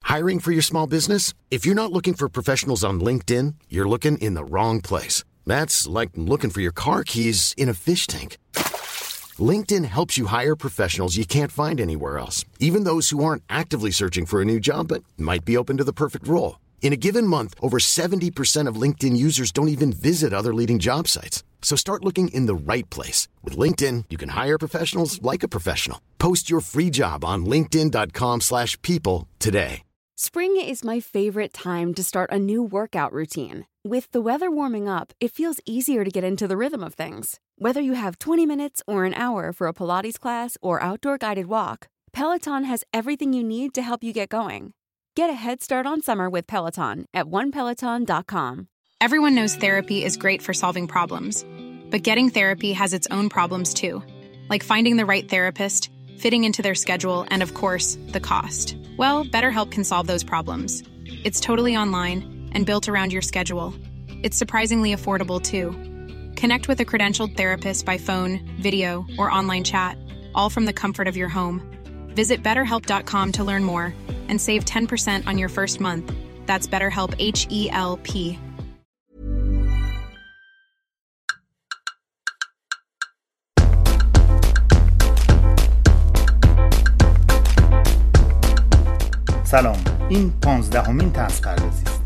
Hiring for your small business? If you're not looking for professionals on LinkedIn, you're looking in the wrong place. That's like looking for your car keys in a fish tank. LinkedIn helps you hire professionals you can't find anywhere else, even those who aren't actively searching for a new job but might be open to the perfect role. In a given month, over 70% of LinkedIn users don't even visit other leading job sites. So start looking in the right place. With LinkedIn, you can hire professionals like a professional. Post your free job on linkedin.com/people today. Spring is my favorite time to start a new workout routine. With the weather warming up, it feels easier to get into the rhythm of things. Whether you have 20 minutes or an hour for a Pilates class or outdoor guided walk, Peloton has everything you need to help you get going. Get a head start on summer with Peloton at onepeloton.com. Everyone knows therapy is great for solving problems, but getting therapy has its own problems too, like finding the right therapist, fitting into their schedule, and of course, the cost. Well, BetterHelp can solve those problems. It's totally online and built around your schedule. It's surprisingly affordable too. Connect with a credentialed therapist by phone, video, or online chat, all from the comfort of your home. Visit BetterHelp.com to learn more and save 10% on your first month. That's BetterHelp, H-E-L-P. سلام، این 15مین طنز پردازی است.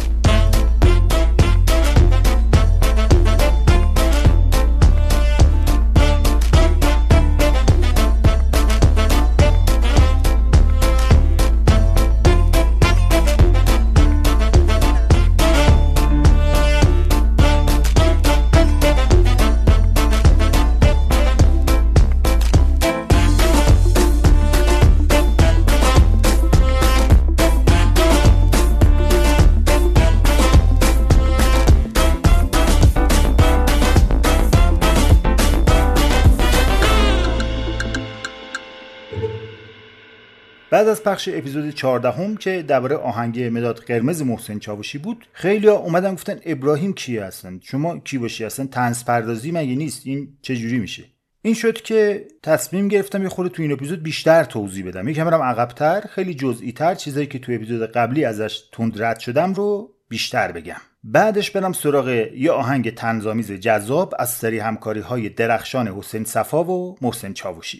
بعد از پخش اپیزود 14 که درباره آهنگ مداد قرمز محسن چاوشی بود، خیلی‌ها اومدن گفتن ابراهیم کی هستن؟ شما کی باشی؟ اصلا طنز پردازی مگه نیست؟ این چه جوری میشه؟ این شد که تصمیم گرفتم یه خورده تو این اپیزود بیشتر توضیح بدم. یکم برم عقب‌تر، خیلی جزئی‌تر، چیزایی که تو اپیزود قبلی ازش تند رد شدم رو بیشتر بگم. بعدش برم سراغ یه آهنگ طنزآمیز جذاب از سری همکاری‌های درخشان حسین صفا و محسن چاوشی.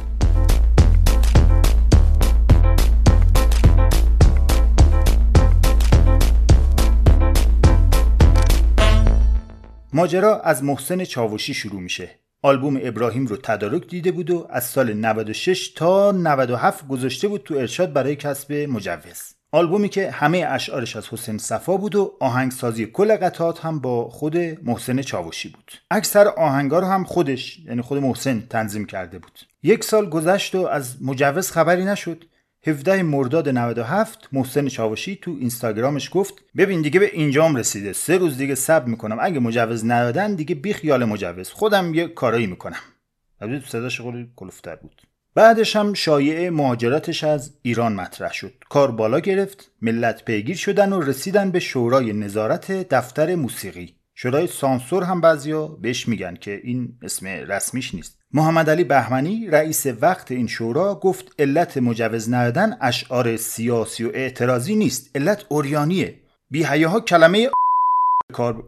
ماجرا از محسن چاوشی شروع میشه. آلبوم ابراهیم رو تدارک دیده بود و از سال 96 تا 97 گذاشته بود تو ارشاد برای کسب مجوز. آلبومی که همه اشعارش از حسین صفا بود و آهنگسازی کل قطعات هم با خود محسن چاوشی بود. اکثر آهنگا رو هم خودش، یعنی خود محسن تنظیم کرده بود. 1 سال گذشت و از مجوز خبری نشد. 17 مرداد 97 محسن چاوشی تو اینستاگرامش گفت ببین دیگه به اینجام رسیده، 3 روز دیگه صبر میکنم، اگه مجوز ندادن دیگه بی خیال مجوز، خودم یه کارایی میکنم. البته صداش خیلی کلوفتر بود. بعدش هم شایعه مهاجرتش از ایران مطرح شد. کار بالا گرفت، ملت پیگیر شدن و رسیدن به شورای نظارت دفتر موسیقی. شورای سانسور هم بعضیا بهش میگن که این اسم رسمیش نیست. محمد علی بهمنی رئیس وقت این شورا گفت علت مجوز ندادن اشعار سیاسی و اعتراضی نیست، علت اوریانیه. بی حیاها کلمه کار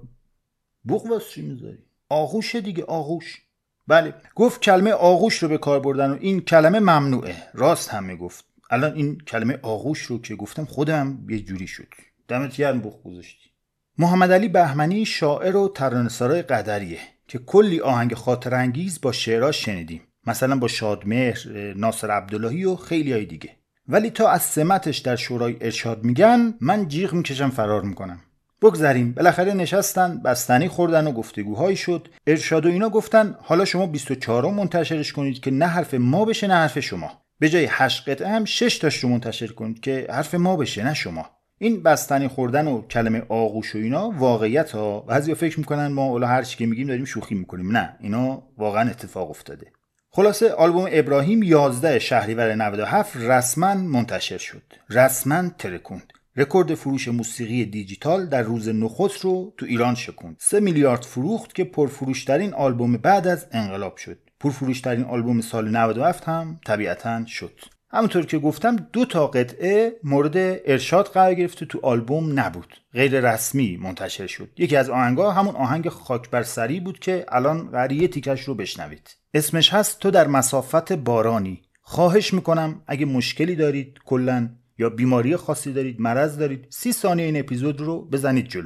بوق واسه چی میذاری؟ آغوش دیگه، آغوش. بله، گفت کلمه آغوش رو به کار بردن و این کلمه ممنوعه. راست هم میگفت. الان این کلمه آغوش رو که گفتم خودم یه جوری شد. دمت گرم بوق گذاشتی. محمد علی بهمنی شاعر و ترانه‌سرای قدریه که کلی آهنگ خاطر انگیز با شعراش شنیدیم، مثلا با شادمهر، ناصر عبداللهی و خیلی های دیگه. ولی تا از سمتش در شورای ارشاد میگن من جیغ میکشم فرار میکنم. بگذاریم، بالاخره نشستن، بستنی خوردن و گفتگوهایی شد. ارشاد و اینا گفتن حالا شما 24 منتشرش کنید که نه حرف ما بشه نه حرف شما. به جای 8 قطعه هم 6 تاش رو منتشر کنید که حرف ما بشه نه شما. این بستنی خوردن و کلمه آغوش و اینا واقعیت ها. بعضیا فکر میکنن ما اول هر چی که میگیم داریم شوخی میکنیم. نه، اینا واقعا اتفاق افتاده. خلاصه آلبوم ابراهیم 11 شهریور 97 رسما منتشر شد. رسما ترکوند. رکورد فروش موسیقی دیجیتال در روز نخست رو تو ایران شکوند. 3 میلیارد فروخت که پرفروشترین آلبوم بعد از انقلاب شد. پرفروشترین آلبوم سال 97 هم طبیعتاً شد. همونطور که گفتم 2 قطعه مورد ارشاد قرار گرفت و تو آلبوم نبود، غیر رسمی منتشر شد. یکی از آهنگ‌ها همون آهنگ خاک بر سری بود که الان قراره یه تیکش رو بشنوید. اسمش هست تو در مسافت بارانی. خواهش میکنم اگه مشکلی دارید کلاً یا بیماری خاصی دارید، مرض دارید، 30 ثانیه این اپیزود رو بزنید جلو.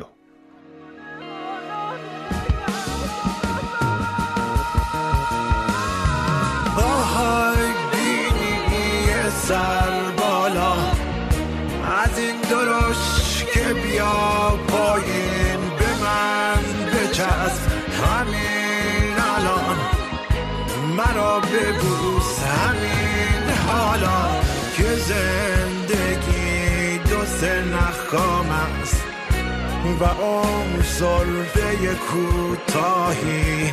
سر بالا از این درش که بیا پایین به من بچسب همین الان مرا ببوس همین حالا که زندگی 2 نخام است و اون سرفه کوتاهی.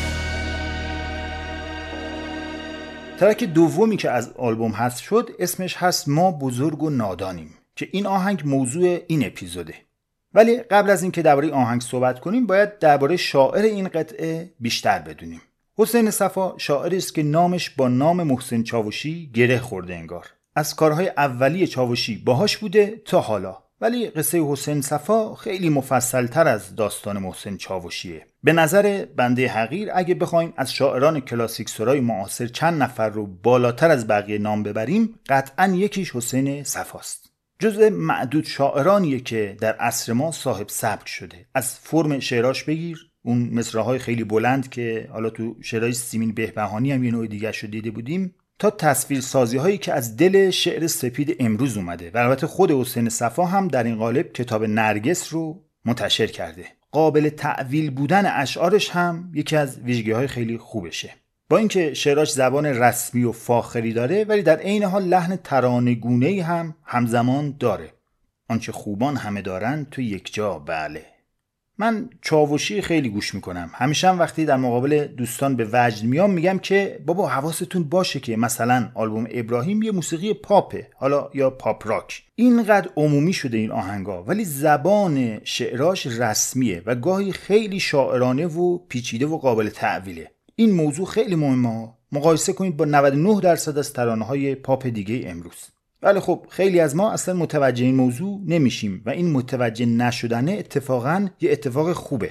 ترک دومی که از آلبوم حذف شد اسمش هست ما بزرگ و نادانیم که این آهنگ موضوع این اپیزوده. ولی قبل از این که درباره آهنگ صحبت کنیم باید درباره شاعر این قطعه بیشتر بدونیم. حسین صفا شاعری است که نامش با نام محسن چاوشی گره خورده انگار. از کارهای اولیه چاوشی باهاش بوده تا حالا. ولی قصه حسین صفا خیلی مفصل‌تر از داستان محسن چاوشیه. به نظر بنده حقیر اگه بخوایم از شاعران کلاسیک سرای معاصر چند نفر رو بالاتر از بقیه نام ببریم، قطعاً یکیش حسین صفاست. جزء معدود شاعرانیه که در عصر ما صاحب سبک شده. از فرم شعراش بگیر، اون مصرع‌های خیلی بلند که حالا تو شعرهای سیمین بهبهانی هم یه نوع دیگه شو دیده بودیم، تا تصویرسازی هایی که از دل شعر سپید امروز اومده. و البته خود حسین صفا هم در این قالب کتاب نرگس رو منتشر کرده. قابل تعویل بودن اشعارش هم یکی از ویژگی‌های خیلی خوبشه. با اینکه شعراش زبان رسمی و فاخری داره ولی در عین حال لحن ترانه‌گونه‌ای هم همزمان داره. آنچه خوبان همه دارن تو یک جا. بله، من چاوشی خیلی گوش میکنم. همیشه هم وقتی در مقابل دوستان به وجد میام میگم که بابا حواستون باشه که مثلا آلبوم ابراهیم یه موسیقی پاپه، حالا یا پاپ راک. اینقدر عمومی شده این آهنگا ولی زبان شعراش رسمیه و گاهی خیلی شاعرانه و پیچیده و قابل تعویله. این موضوع خیلی مهمه. مقایسه کنید با 99% از ترانه‌های پاپ دیگه امروز. ولی خب خیلی از ما اصلا متوجه این موضوع نمیشیم و این متوجه نشدنه اتفاقاً یه اتفاق خوبه.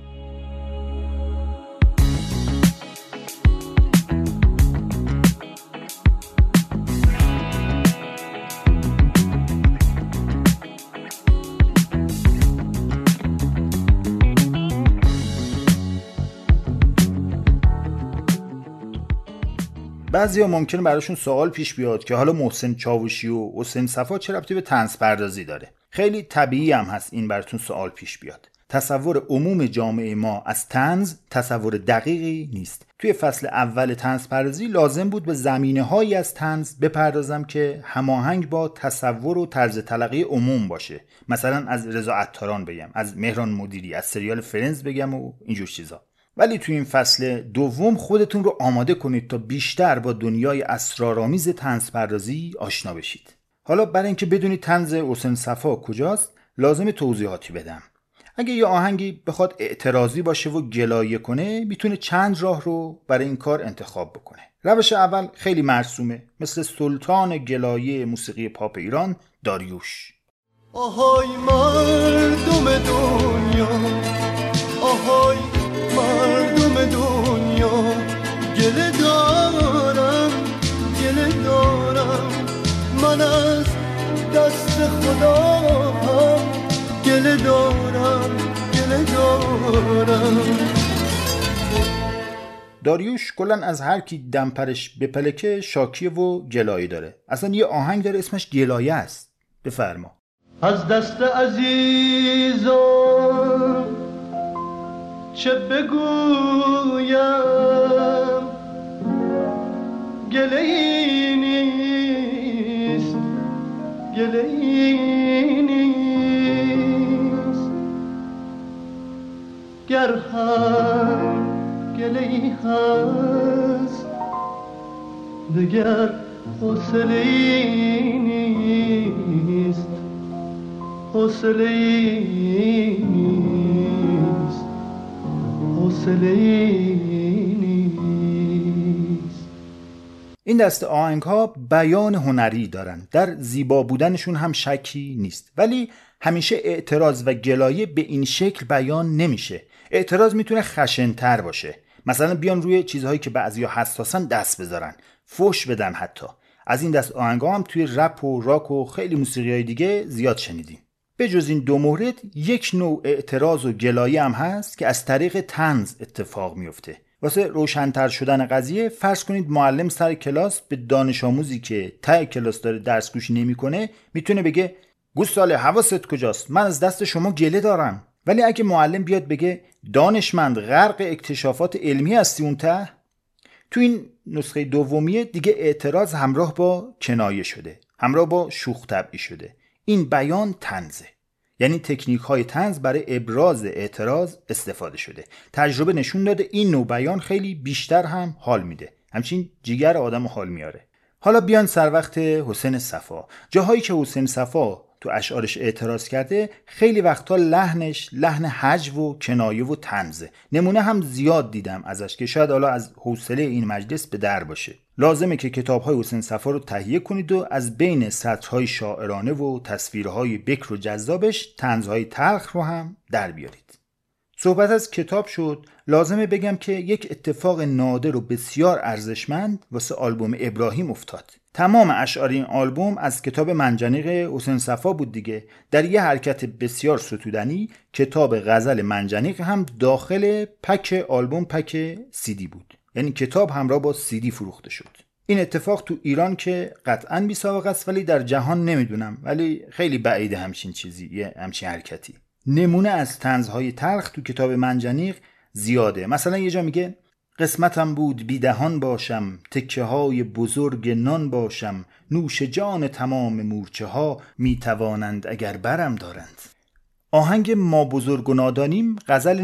بعضیا ممکنه براشون سوال پیش بیاد که حالا محسن چاوشی و حسین صفا چه ربطی به طنز پردازی داره؟ خیلی طبیعی هم هست این براتون سوال پیش بیاد. تصور عموم جامعه ما از طنز تصور دقیقی نیست. توی فصل اول طنز پردازی لازم بود به زمینه‌هایی از طنز بپردازم که هماهنگ با تصور و طرز تلقی عموم باشه. مثلا از رضا عطاران بگم، از مهران مدیری، از سریال فرنز بگم و اینجور چیزا. ولی توی این فصل دوم خودتون رو آماده کنید تا بیشتر با دنیای اسرارآمیز طنز پردازی آشنا بشید. حالا برای اینکه بدونید طنز حسین صفا کجاست لازم توضیحاتی بدم. اگه یه آهنگی بخواد اعتراضی باشه و گلایه کنه میتونه چند راه رو برای این کار انتخاب بکنه. روش اول خیلی مرسومه، مثل سلطان گلایه موسیقی پاپ ایران داریوش. آهای مردم دنیا، آهای مردم دنیا، گله دارم من از دست خدا هم گله دارم. داریوش کلن از هر کی دمپرش بپلکه شاکیه و گلایه داره. اصلا یه آهنگ داره اسمش گلایه است. بفرما. از دست عزیزم چه بگویم، گله‌ای نیست، گر هم گله‌ای هست دگر حوصله‌ای نیست، این دست آهنگ‌ها بیان هنری دارن، در زیبا بودنشون هم شکی نیست، ولی همیشه اعتراض و گلایه به این شکل بیان نمیشه. اعتراض میتونه خشن‌تر باشه، مثلا بیان روی چیزهایی که بعضیا حساسن دست بذارن، فحش بدن. حتی از این دست آهنگ‌ها هم توی رپ و راک و خیلی موسیقی‌های دیگه زیاد شنیدیم. به جز این دو مورد یک نوع اعتراض و گلایه هم هست که از طریق طنز اتفاق میفته. واسه روشن‌تر شدن قضیه فرض کنید معلم سر کلاس به دانش آموزی که ته کلاس داره درس گوش نمی‌کنه میتونه بگه گوساله حواست کجاست، من از دست شما گله دارم. ولی اگه معلم بیاد بگه دانشمند غرق اکتشافات علمی هستی اون ته، تو این نسخه دومیه دیگه اعتراض همراه با کنایه شده، همراه با شوخ طبعی شده. این بیان طنزه، یعنی تکنیک های طنز برای ابراز اعتراض استفاده شده. تجربه نشون داده این نوع بیان خیلی بیشتر هم حال میده، همچین جیگر آدمو حال میاره. حالا بیان سر وقت حسین صفا. جاهایی که حسین صفا تو اشعارش اعتراض کرده خیلی وقتا لحنش لحن هجو و کنایه و طنزه. نمونه هم زیاد دیدم ازش که شاید حالا از حوصله این مجلس به در باشه. لازمه که کتاب‌های حسین صفا رو تهیه کنید و از بین سطرهای شاعرانه و تصویرهای بکر و جذابش طنزهای تلخ رو هم در بیارید. صحبت از کتاب شد، لازمه بگم که یک اتفاق نادر و بسیار ارزشمند واسه آلبوم ابراهیم افتاد. تمام اشعار این آلبوم از کتاب منجنیق حسین صفا بود دیگه. در یه حرکت بسیار ستودنی کتاب غزل منجنیق هم داخل پک آلبوم پک CD بود، یعنی کتاب همراه با CD فروخته شد. این اتفاق تو ایران که قطعاً بی سابقه است، ولی در جهان نمیدونم، ولی خیلی بعیده همچین چیزی، یه همچین حرکتی. نمونه از طنزهای تلخ تو کتاب منجنیق زیاده. مثلا یه جا میگه قسمتم بود بیدهان باشم، تکه های بزرگ نان باشم، نوش جان تمام مورچه ها میتوانند اگر برم دارند. آهنگ ما بزرگ و نادانیم غزل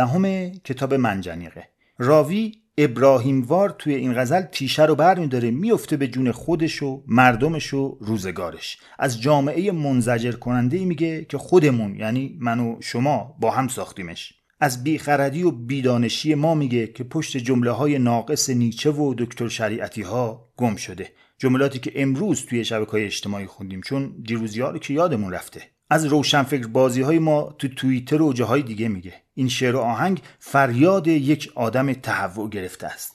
19 کتاب منجنیقه. راوی ابراهیم وار توی این غزل تیشه رو بر میداره، میفته به جون خودش و مردمش و روزگارش. از جامعه منزجر کننده میگه که خودمون، یعنی من و شما، با هم ساختیمش. از بیخردی و بیدانشی ما میگه که پشت جمله های ناقص نیچه و دکتر شریعتی ها گم شده. جملاتی که امروز توی شبکه‌های اجتماعی خوندیم، چون دیروزی‌ها رو که یادمون رفته. از روشنفکر بازی های ما تو توییتر و جاهای دیگه میگه. این شعر و آهنگ فریاد یک آدم تهوع گرفته است.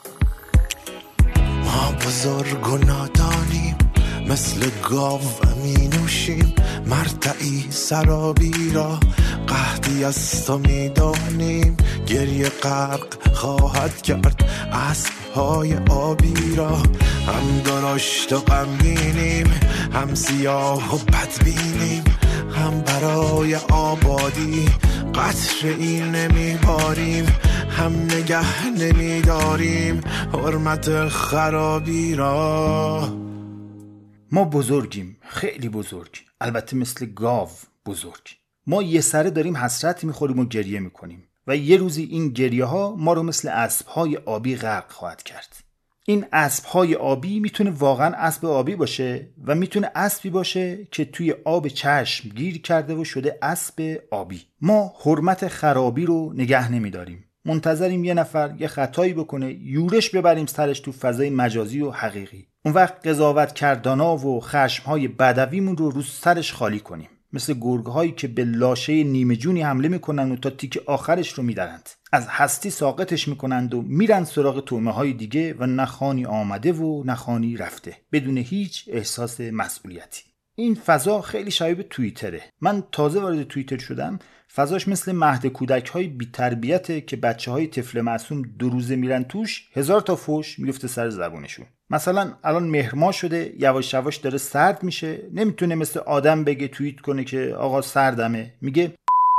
ما بزرگ و نادانیم، مثل گاو می نوشیم مرتعی سرابی را، قحطی از تو می دانیم گریه غرق خواهد کرد اسب‌های آبی را. هم درشت و غمگینیم، هم سیاه و بدبینیم، هم برای آبادی قطره‌ای نمیباریم، هم نگه نمیداریم حرمت خرابی را. ما بزرگیم، خیلی بزرگ، البته مثل گاو بزرگ. ما یه سره داریم حسرت میخوریم و گریه میکنیم و یه روزی این گریه ها ما رو مثل اسب‌های آبی غرق خواهد کرد. این اسب‌های آبی میتونه واقعا اسب آبی باشه و میتونه اسبی باشه که توی آب چشم گیر کرده و شده اسب آبی. ما حرمت خرابی رو نگه نمیداریم، منتظریم یه نفر یه خطایی بکنه یورش ببریم سرش تو فضای مجازی و حقیقی. اون وقت قضاوت کردانا و خشم‌های بدویمون رو سرش خالی کنیم، مثل گرگ‌هایی که به لاشه نیمه جونی حمله میکنن و تا تیک آخرش رو میدرند، از هستی ساقطش میکنند و میرن سراغ طعمه‌های دیگه و نخانی آمده و نخانی رفته بدون هیچ احساس مسئولیتی. این فضا خیلی شبیه به توییتره. من تازه وارد توییتر شدم، فضاش مثل مهد کودک‌های بی‌تربیته که بچه‌های طفل معصوم 2 روزه میرن توش، 1000 تا فوش میفته سر زبونشون. مثلا الان مهر ماه شده، یواش یواش داره سرد میشه، نمیتونه مثل آدم بگه توییت کنه که آقا سردمه، میگه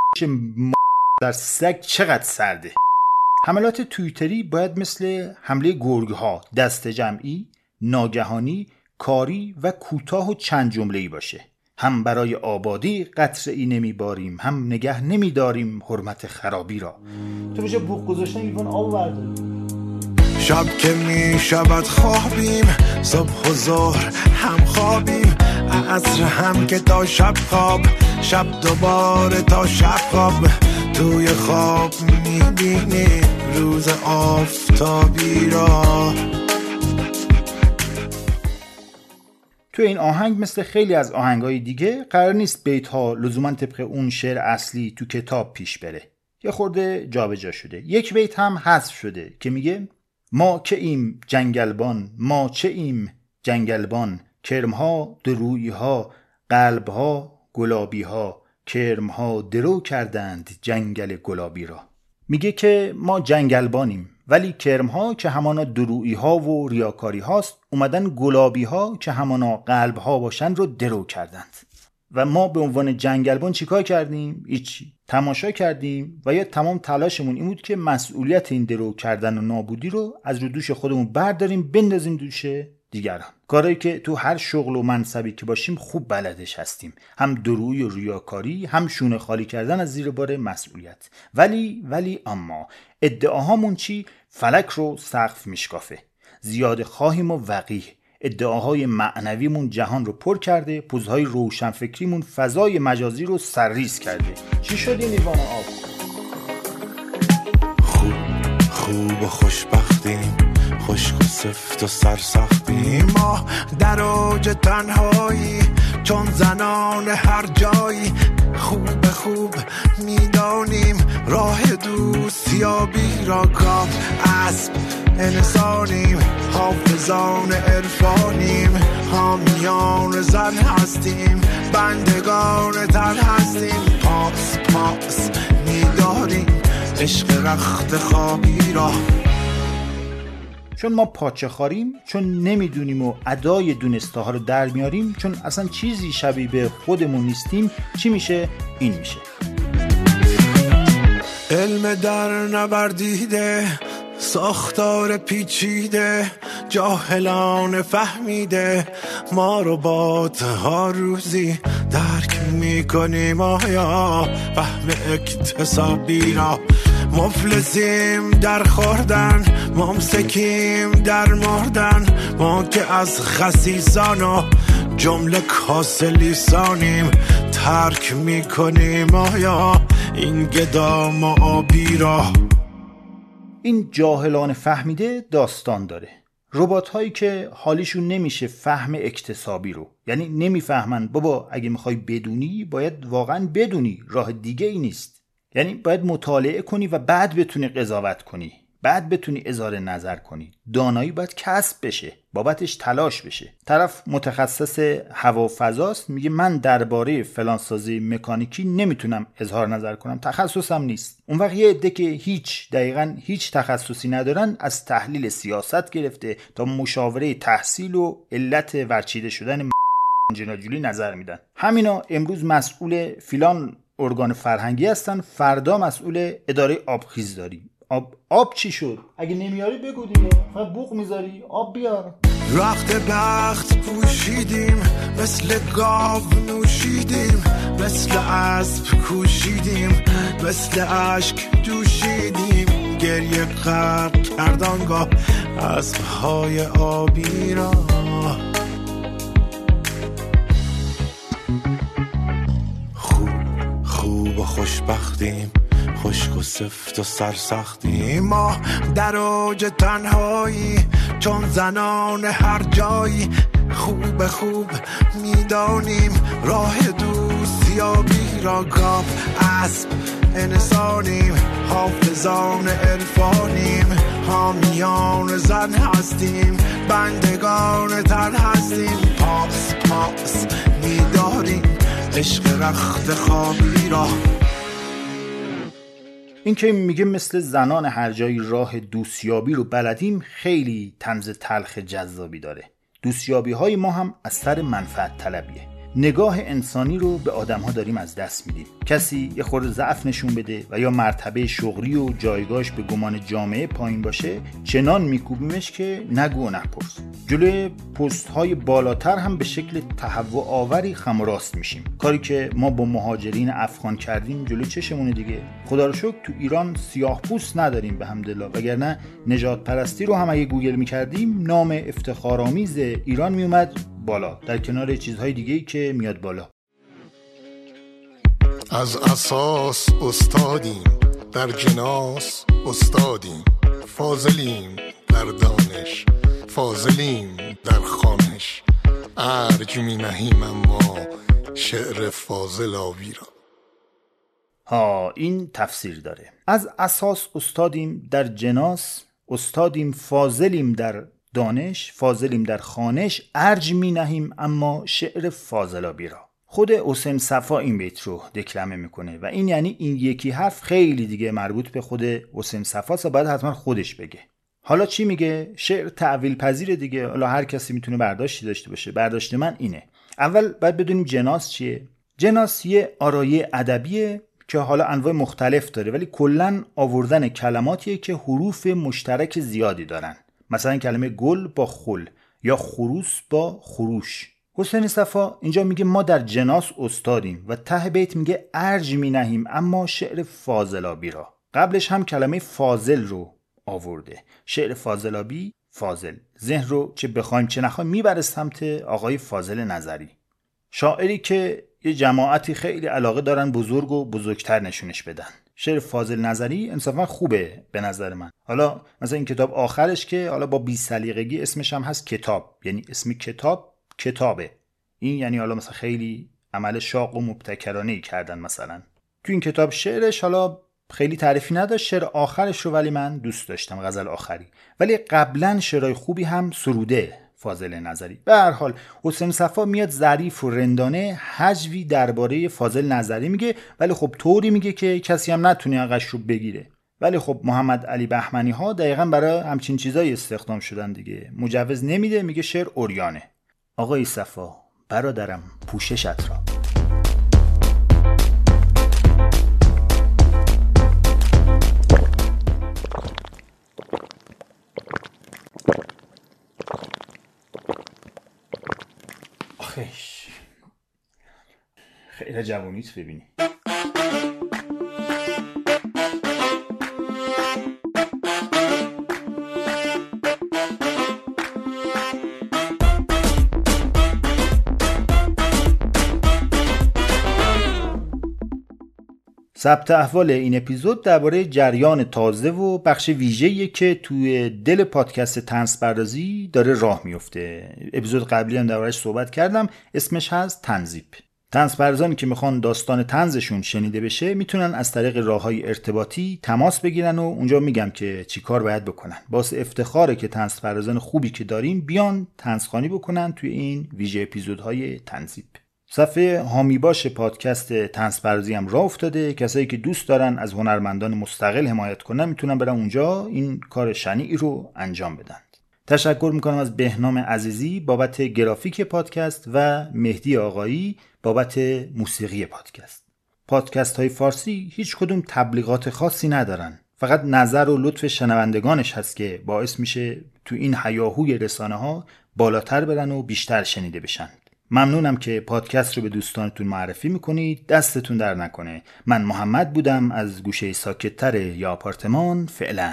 در سگ چقدر سرده. حملات توییتری باید مثل حمله گرگ‌ها، دست جمعی، ناگهانی، کاری و کوتاه و چند جمله‌ای باشه. هم برای آبادی قطره‌ای نمیباریم، هم نگه نمیداریم حرمت خرابی را. تو بشه بوق گذاشتن ایوان آب برداریم. شب که می شود خوابیم، صبح و ظهر هم خوابیم، عصر هم که تا شب خواب، شب دوباره تا شب خواب. توی خواب می بینیم روز آفتابی را. تو این آهنگ مثل خیلی از آهنگای دیگه قرار نیست بیت‌ها لزوما طبق اون شعر اصلی تو کتاب پیش بره. یه خورده جابجا شده. یک بیت هم حذف شده که میگه ما که ایم جنگلبان، ما چه ایم جنگلبان، کرمها درویها، قلبها گلابیها، کرمها درو کردند جنگل گلابی را. میگه که ما جنگلبانیم، ولی کرمها که همانا درویی ها و ریاکاری هاست اومدن گلابی ها که همانا قلب ها باشن رو درو کردند. و ما به عنوان جنگلبان چیکار کردیم؟ هیچی. تماشا کردیم و یا تمام تلاشمون این بود که مسئولیت این درو کردن و نابودی رو از رو دوش خودمون برداریم بندازیم دوش دیگران. کاری که تو هر شغل و منصبی که باشیم خوب بلدش هستیم، هم درویی و ریاکاری، هم شونه خالی کردن از زیر بار مسئولیت. ولی اما ادعاهامون چی؟ فلک رو سقف میشکافه. زیاد خواهیم و وقیح. ادعاهای معنویمون جهان رو پر کرده، پوزهای روشنفکریمون فضای مجازی رو سرریز کرده. چی شد این لیوان آب؟ خوب و خوشبختیم، خشک و سفت و سرسختیم، ما در اوج تنهایی چون زنان هر جایی. خوب میدانیم راه دوستیابی را، گام اسب انسانیم، حافظان عرفانیم، حامیان زن هستیم، بندگان تن هستیم. پاس میداریم عشق رخت خوابی را. چون ما پاچه خاریم، چون نمیدونیم و ادای دونسته ها رو در میاریم، چون اصلا چیزی شبیه به خودمون نیستیم، چی میشه؟ این میشه علم در نوردیده، ساختار پیچیده، جاهلان فهمیده، ما ربات ها روزی درک میکنیم آیا فهم اکتسابی را. مفلسیم در خوردن، ممسکیم در مردن، ما که از خسیسان و جمله کاسه لیسانیم، ترک میکنیم آیا این گدام و آبی را. این جاهلان فهمیده داستان داره. ربات هایی که حالیشون نمیشه فهم اکتسابی رو، یعنی نمیفهمن بابا اگه میخوای بدونی باید واقعا بدونی، راه دیگه ای نیست. یعنی باید مطالعه کنی و بعد بتونی قضاوت کنی، بعد بتونی اظهار نظر کنی. دانایی باید کسب بشه، بابتش تلاش بشه. طرف متخصص هوا و فضاست، میگه من درباره فلانسازی مکانیکی نمیتونم اظهار نظر کنم، تخصصم نیست. اون وقت یه عده که دقیقاً هیچ تخصصی ندارن، از تحلیل سیاست گرفته تا مشاوره تحصیل و علت ورچیده شدن جناجولی نظر میدن. همینا امروز مسئول فلان ارگان فرهنگی هستن، فردا مسئول اداره آبخیزداری. آب چی شد؟ اگه نمیاری بگو دیگه، فقط بوق میذاری، آب بیار. رخت بخت پوشیدیم، مثل گاو نوشیدیم، مثل اسب کوشیدیم، مثل اشک جوشیدیم، گریه غرق کردانگاه اسبهای آبی را. خوب و خوشبختیم، خشک و سفت و سرسختیم، ما در اوج تنهایی چون زنان هر جایی. خوب میدانیم راه دوستیابی را، گام اسب انسانیم، حافظان عرفانیم، حامیان زن هستیم، بندگان تن هستیم. پاس میداریم عشق رخت خوابی را. این که میگه مثل زنان هر جایی راه دوستیابی رو بلدیم، خیلی طنز تلخ جذابی داره. دوستیابی های ما هم از سر منفعت طلبیه. نگاه انسانی رو به آدم ها داریم از دست میدیم. کسی یه خورده ضعف نشون بده و یا مرتبه شغلی و جایگاهش به گمان جامعه پایین باشه، چنان میکوبیمش که نگو و نپرس. جلوی پست های بالاتر هم به شکل تهوع آوری خم و راست میشیم. کاری که ما با مهاجرین افغان کردیم جلوی چشمونه دیگه. خدا رو شکر تو ایران سیاه پوست نداریم بحمدالله، وگرنه نژاد پرستی رو هم اگه گوگل میکردیم نام افتخارآمیز ایران میومد بالا، در کنار چیزهای دیگه‌ای که میاد بالا. از اساس استادیم، در جناس استادیم، فاضلیم در دانش، فاضلیم در خوانش. ارج می نهیم اما شعر فاضلابی را. این تفسیر داره. از اساس استادیم در جناس، استادیم فاضلیم در دانش، فاضلیم در خوانش، ارج می نهیم اما شعر فاضلابی را. خود حسین صفا این بیت رو دکلمه میکنه و این یعنی این یکی حرف خیلی دیگه مربوط به خود حسین صفاست و باید حتما خودش بگه. حالا چی میگه؟ شعر تعویل پذیر دیگه، حالا هر کسی میتونه برداشتی داشته باشه. برداشت من اینه. اول باید بدونیم جناس چیه. جناس یه آرایه ادبیه که حالا انواع مختلف داره ولی کلاً آوردن کلماتیه که حروف مشترک زیادی دارن. مثلا کلمه گل با خل یا خروس با خروش. حسین صفا اینجا میگه ما در جناس استادیم و ته بیت میگه ارج می نهیم اما شعر فاضلابی را. قبلش هم کلمه فاضل رو آورده. شعر فاضلابی، فاضل. ذهن رو چه بخوایم چه نخوایم میبره سمت آقای فاضل نظری، شاعری که یه جماعتی خیلی علاقه دارن بزرگ و بزرگتر نشونش بدن. شعر فاضل نظری انصافا خوبه به نظر من. حالا مثلا این کتاب آخرش که حالا با 20 سلیقگی اسمش هم هست کتاب، یعنی اسم کتاب کتابه. این یعنی حالا مثلا خیلی عمل شاق و مبتکرانه‌ای کردن. مثلا تو این کتاب شعرش حالا خیلی تعریفی نداشت، شعر آخرش رو ولی من دوست داشتم، غزل آخری. ولی قبلا شعرهای خوبی هم سروده فاضل نظری. به هر حال حسین صفا میاد ظریف و رندانه هجوی درباره فاضل نظری میگه، ولی خب طوری میگه که کسی هم نتونه حقش رو بگیره. ولی خب محمد علی بهمنی ها دقیقاً برای همچین چیزایی استخدام شدن دیگه. مجوز نمیده، میگه شعر اوریانه. آقای صفا برادرم پوششت را. آخیش خیلی جوانیت ببینی. ضبط احوال این اپیزود درباره جریان تازه و بخش ویژه‌ایه که توی دل پادکست طنزپردازی داره راه میفته. اپیزود قبلی هم دربارش صحبت کردم، اسمش هست تنزیپ. طنزپردازانی که میخوان داستان طنزشون شنیده بشه میتونن از طریق راههای ارتباطی تماس بگیرن و اونجا میگم که چی کار باید بکنن. باعث افتخاره که طنزپردازان خوبی که داریم بیان طنزخوانی بکنن توی این ویژه اپیزودهای تنزیپ. صفحه حامی باش پادکست طنزپردازی هم راه افتاده. کسایی که دوست دارن از هنرمندان مستقل حمایت کنن میتونن برن اونجا این کار شنیعی رو انجام بدن. تشکر میکنم از بهنام عزیزی بابت گرافیک پادکست و مهدی آقایی بابت موسیقی پادکست. پادکست های فارسی هیچ کدوم تبلیغات خاصی ندارن، فقط نظر و لطف شنوندگانش هست که باعث میشه تو این هیاهوی رسانه ها بالاتر برن و بیشتر شنیده بشن. ممنونم که پادکست رو به دوستانتون معرفی میکنید. دستتون در نکنه. من محمد بودم از گوشه ساکت‌تر یا آپارتمان فعلا.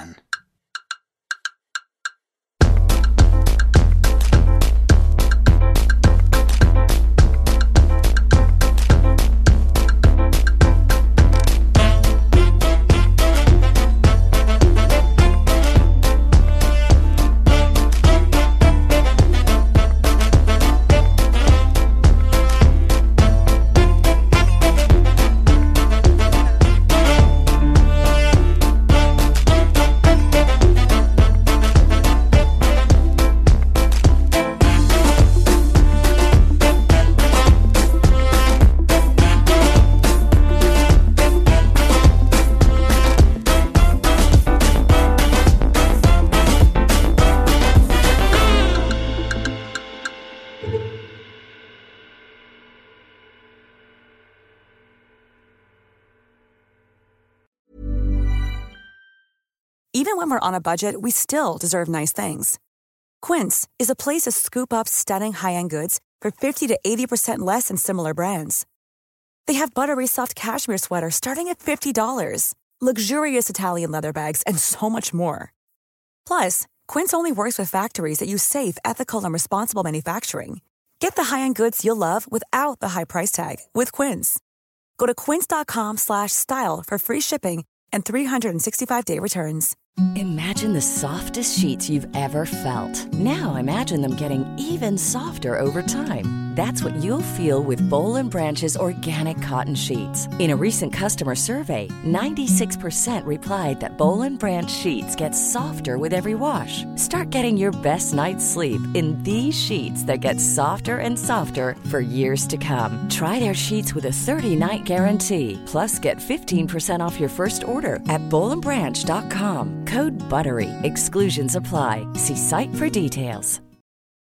Even when we're on a budget, we still deserve nice things. Quince is a place to scoop up stunning high-end goods for 50 to 80% less than similar brands. They have buttery soft cashmere sweaters starting at $50, luxurious Italian leather bags, and so much more. Plus, Quince only works with factories that use safe, ethical, and responsible manufacturing. Get the high-end goods you'll love without the high price tag with Quince. Go to quince.com/style for free shipping and 365-day returns. Imagine the softest sheets you've ever felt. Now imagine them getting even softer over time. That's what you'll feel with Boll & Branch's organic cotton sheets. In a recent customer survey, 96% replied that Boll & Branch sheets get softer with every wash. Start getting your best night's sleep in these sheets that get softer and softer for years to come. Try their sheets with a 30-night guarantee. Plus, get 15% off your first order at bollandbranch.com. Code BUTTERY. Exclusions apply. See site for details.